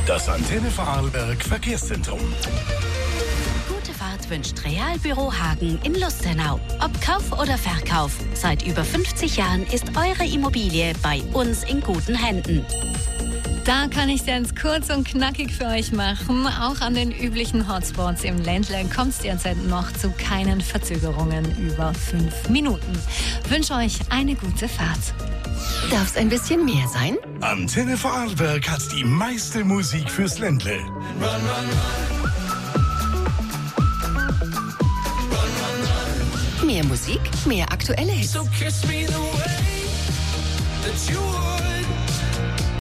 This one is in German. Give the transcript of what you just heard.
Das Antenne Vorarlberg Verkehrszentrum. Gute Fahrt wünscht Realbüro Hagen in Lustenau. Ob Kauf oder Verkauf, seit über 50 Jahren ist eure Immobilie bei uns in guten Händen. Da kann ich es ganz kurz und knackig für euch machen. Auch an den üblichen Hotspots im Ländle kommt es derzeit noch zu keinen Verzögerungen über 5 Minuten. Wünsche euch eine gute Fahrt. Darf es ein bisschen mehr sein? Antenne Vorarlberg hat die meiste Musik fürs Ländle. Mehr Musik, mehr aktuelle Hits. So kiss me the way that you would.